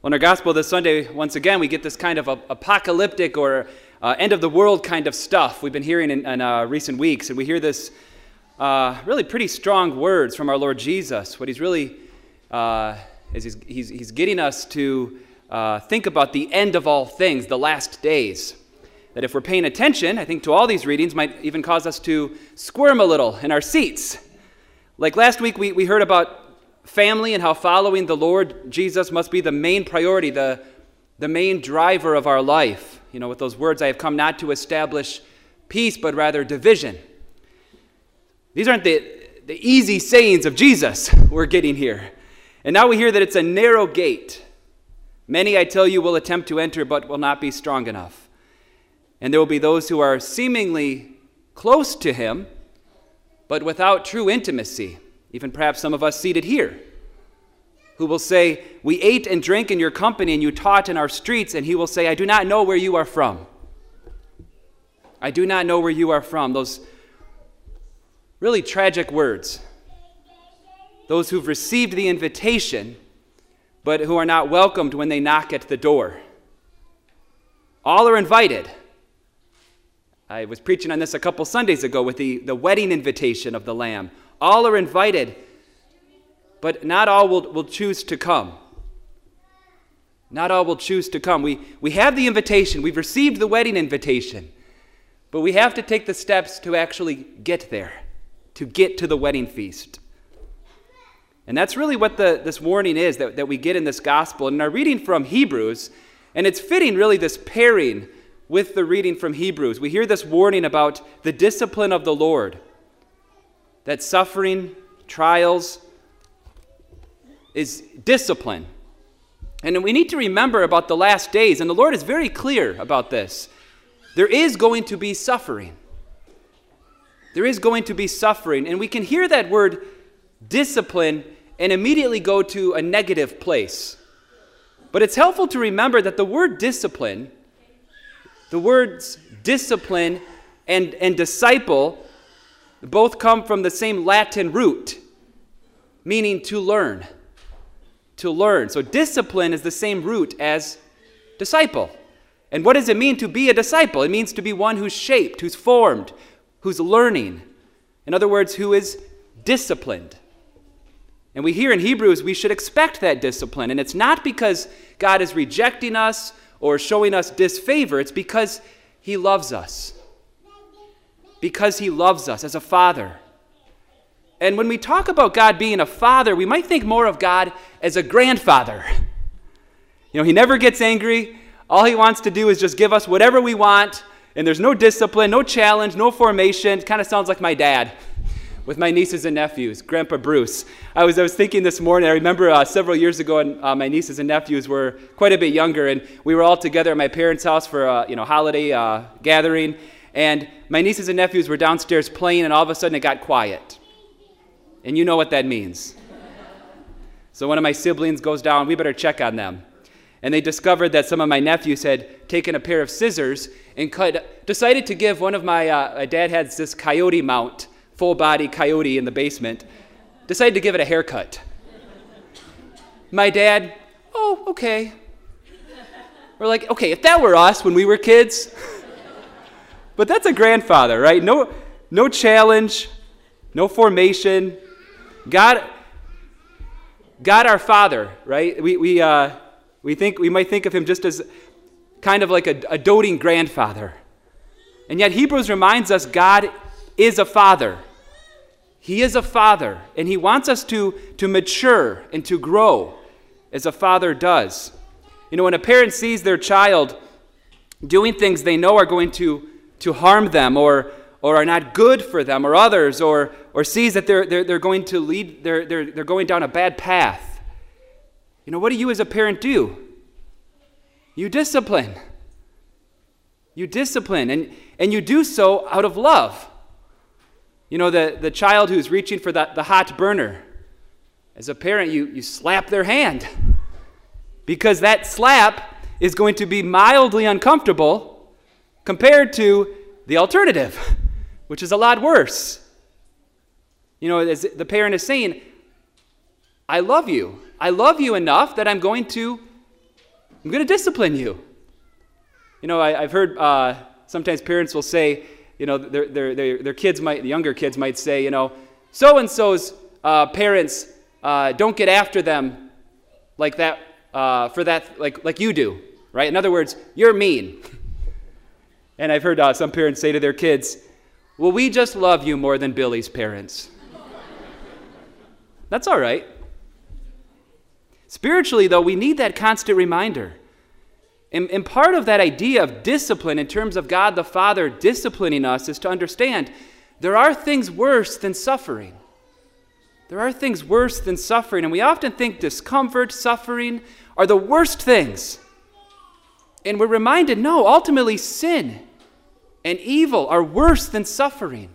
Well, in our gospel this Sunday, once again, we get this kind of apocalyptic or end of the world kind of stuff we've been hearing in recent weeks. And we hear this really pretty strong words from our Lord Jesus. What he's really, is he's getting us to think about the end of all things, the last days. That if we're paying attention, I think to all these readings might even cause us to squirm a little in our seats. Like last week, we heard about family and how following the Lord Jesus must be the main priority, the main driver of our life. You know, with those words, I have come not to establish peace, but rather division. These aren't the easy sayings of Jesus we're getting here. And now we hear that it's a narrow gate. Many, I tell you, will attempt to enter, but will not be strong enough. And there will be those who are seemingly close to him, but without true intimacy. Even perhaps some of us seated here, who will say, we ate and drank in your company and you taught in our streets, and he will say, I do not know where you are from. I do not know where you are from. Those really tragic words. Those who've received the invitation, but who are not welcomed when they knock at the door. All are invited. I was preaching on this a couple Sundays ago with the wedding invitation of the Lamb. All are invited, but not all will choose to come. Not all will choose to come. We have the invitation. We've received the wedding invitation, but we have to take the steps to actually get there, to get to the wedding feast. And that's really what this warning is that we get in this gospel. And in our reading from Hebrews, and it's fitting really this pairing with the reading from Hebrews, we hear this warning about the discipline of the Lord. That suffering, trials, is discipline. And we need to remember about the last days, and the Lord is very clear about this. There is going to be suffering. There is going to be suffering, and we can hear that word discipline and immediately go to a negative place. But it's helpful to remember that the word discipline, the words discipline and disciple, both come from the same Latin root, meaning to learn. To learn. So discipline is the same root as disciple. And what does it mean to be a disciple? It means to be one who's shaped, who's formed, who's learning. In other words, who is disciplined. And we hear in Hebrews we should expect that discipline. And it's not because God is rejecting us or showing us disfavor. It's because he loves us. Because he loves us as a father. And when we talk about God being a father, we might think more of God as a grandfather. You know, he never gets angry. All he wants to do is just give us whatever we want, and there's no discipline, no challenge, no formation. It kind of sounds like my dad with my nieces and nephews, Grandpa Bruce. I was thinking this morning, I remember several years ago, and my nieces and nephews were quite a bit younger, and we were all together at my parents' house for a holiday gathering. And my nieces and nephews were downstairs playing, and all of a sudden it got quiet. And you know what that means. So one of my siblings goes down, we better check on them. And they discovered that some of my nephews had taken a pair of scissors and decided to give one of my dad had this coyote mount, full-body coyote in the basement, decided to give it a haircut. My dad, oh, okay. We're like, okay, if that were us when we were kids... But that's a grandfather, right? No challenge, no formation. God our Father, right? We might think of him just as kind of like a doting grandfather. And yet Hebrews reminds us God is a father. He is a father, and he wants us to mature and to grow as a father does. You know, when a parent sees their child doing things they know are going to harm them or are not good for them or others or sees that they're going to lead, they're going down a bad path. You know, what do you as a parent do? You discipline. You discipline, and you do so out of love. You know, the child who's reaching for the hot burner. As a parent, you slap their hand because that slap is going to be mildly uncomfortable compared to the alternative, which is a lot worse. You know, as the parent is saying, I love you. I love you enough that I'm going to I'm going to discipline you. You know, I've heard sometimes parents will say, you know, their kids might, the younger kids might say, you know, so-and-so's parents don't get after them like that, for that, like you do, right? In other words, you're mean. And I've heard some parents say to their kids, well, we just love you more than Billy's parents. That's all right. Spiritually, though, we need that constant reminder. And part of that idea of discipline in terms of God the Father disciplining us is to understand there are things worse than suffering. There are things worse than suffering. And we often think discomfort, suffering are the worst things. And we're reminded, no, ultimately sin and evil are worse than suffering.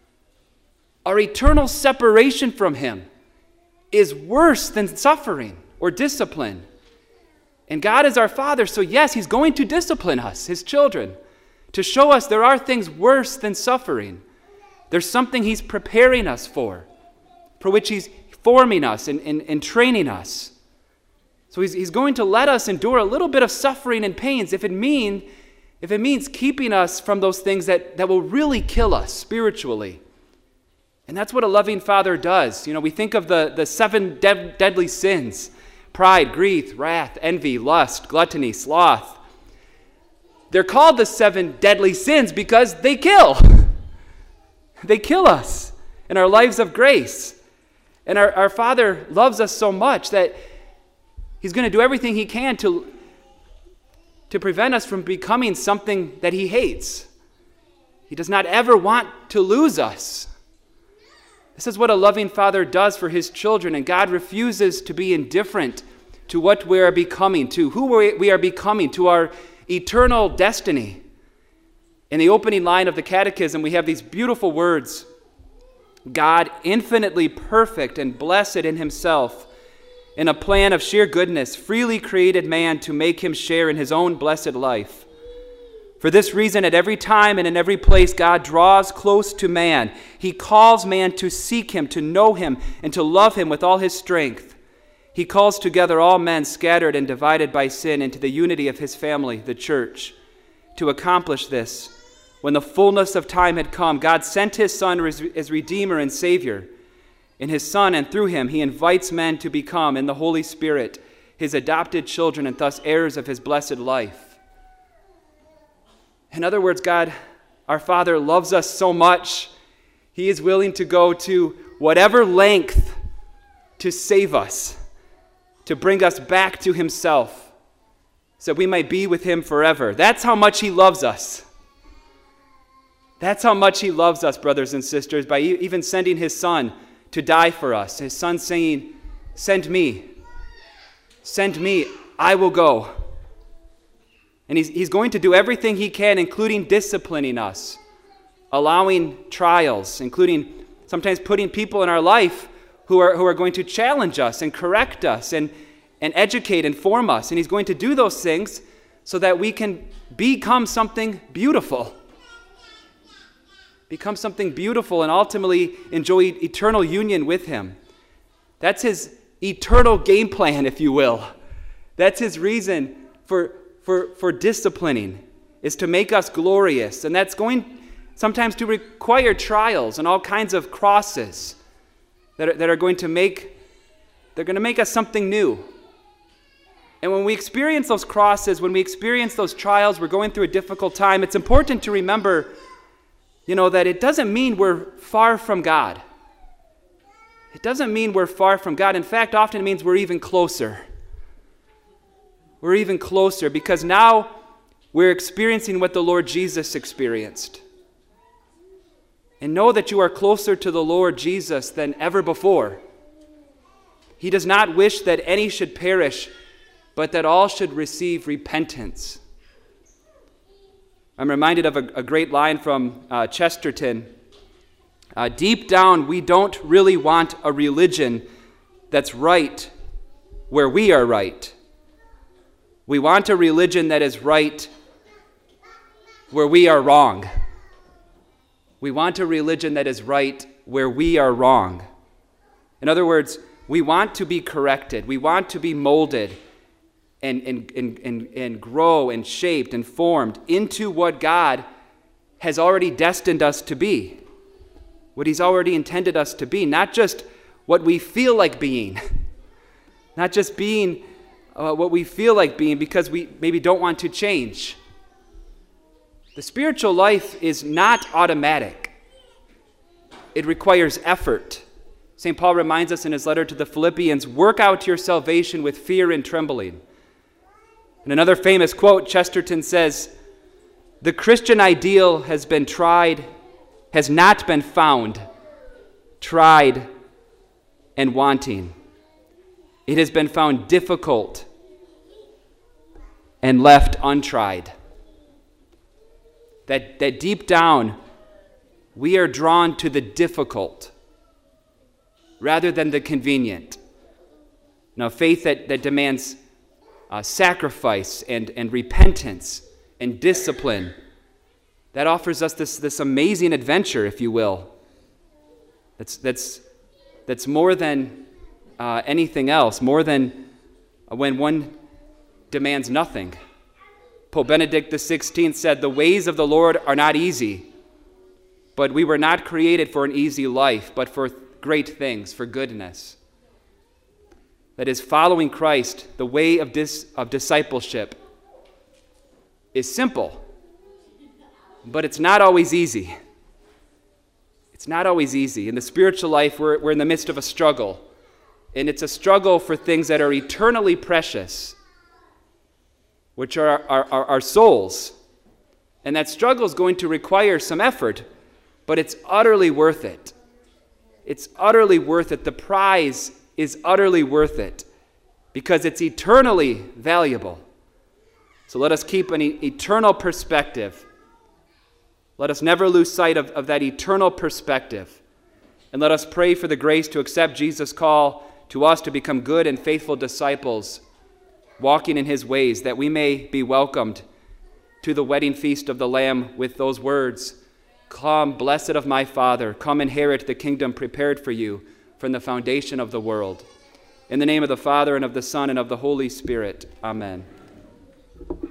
Our eternal separation from Him is worse than suffering or discipline. And God is our Father, so yes, He's going to discipline us, His children, to show us there are things worse than suffering. There's something He's preparing us for which He's forming us and training us. So he's going to let us endure a little bit of suffering and pains if it means keeping us from those things that will really kill us spiritually. And that's what a loving Father does. You know, we think of the seven deadly sins: pride, grief, wrath, envy, lust, gluttony, sloth. They're called the seven deadly sins because they kill. They kill us in our lives of grace. And our Father loves us so much that He's going to do everything He can to prevent us from becoming something that He hates. He does not ever want to lose us. This is what a loving Father does for His children, and God refuses to be indifferent to what we are becoming, to who we are becoming, to our eternal destiny. In the opening line of the Catechism, we have these beautiful words: God, infinitely perfect and blessed in Himself, in a plan of sheer goodness, freely created man to make him share in His own blessed life. For this reason, at every time and in every place, God draws close to man. He calls man to seek Him, to know Him, and to love Him with all his strength. He calls together all men scattered and divided by sin into the unity of His family, the church. To accomplish this, when the fullness of time had come, God sent His Son as Redeemer and Savior. In His Son and through Him, He invites men to become, in the Holy Spirit, His adopted children and thus heirs of His blessed life. In other words, God, our Father, loves us so much, He is willing to go to whatever length to save us, to bring us back to Himself, so we might be with Him forever. That's how much He loves us. That's how much He loves us, brothers and sisters, by even sending His Son to die for us. His Son saying, send me, I will go. And he's going to do everything He can, including disciplining us, allowing trials, including sometimes putting people in our life who are going to challenge us and correct us and educate and form us. And He's going to do those things so that we can become something beautiful. Become something beautiful and ultimately enjoy eternal union with Him. That's His eternal game plan, if you will. That's His reason for disciplining, is to make us glorious. And that's going sometimes to require trials and all kinds of crosses that are going to make us something new. And when we experience those crosses, when we experience those trials, we're going through a difficult time, it's important to remember, that it doesn't mean we're far from God. It doesn't mean we're far from God. In fact, often it means we're even closer. We're even closer because now we're experiencing what the Lord Jesus experienced. And know that you are closer to the Lord Jesus than ever before. He does not wish that any should perish, but that all should receive repentance. I'm reminded of a great line from Chesterton. Deep down, we don't really want a religion that's right where we are right. We want a religion that is right where we are wrong. We want a religion that is right where we are wrong. In other words, we want to be corrected. We want to be molded and grow and shaped and formed into what God has already destined us to be, what he's already intended us to be, not just what we feel like being, not just being what we feel like being because we maybe don't want to change. The spiritual life is not automatic. It requires effort. St. Paul reminds us in his letter to the Philippians, work out your salvation with fear and trembling. In another famous quote, Chesterton says, the Christian ideal has been tried, has not been found, tried, and wanting. It has been found difficult and left untried. That deep down, we are drawn to the difficult rather than the convenient. Now, faith that demands sacrifice and repentance and discipline, that offers us this amazing adventure, if you will. That's more than anything else, more than when one demands nothing. Pope Benedict XVI said, the ways of the Lord are not easy, but we were not created for an easy life, but for great things, for goodness. That is, following Christ, the way of discipleship is simple, but it's not always easy. It's not always easy. In the spiritual life, we're in the midst of a struggle, and it's a struggle for things that are eternally precious, which are our souls. And that struggle is going to require some effort, but it's utterly worth it. It's utterly worth it. The prize is utterly worth it because it's eternally valuable. So let us keep an eternal perspective. Let us never lose sight of that eternal perspective. And let us pray for the grace to accept Jesus' call to us to become good and faithful disciples, walking in his ways, that we may be welcomed to the wedding feast of the Lamb with those words, come, blessed of my Father, come inherit the kingdom prepared for you from the foundation of the world. In the name of the Father, and of the Son, and of the Holy Spirit. Amen.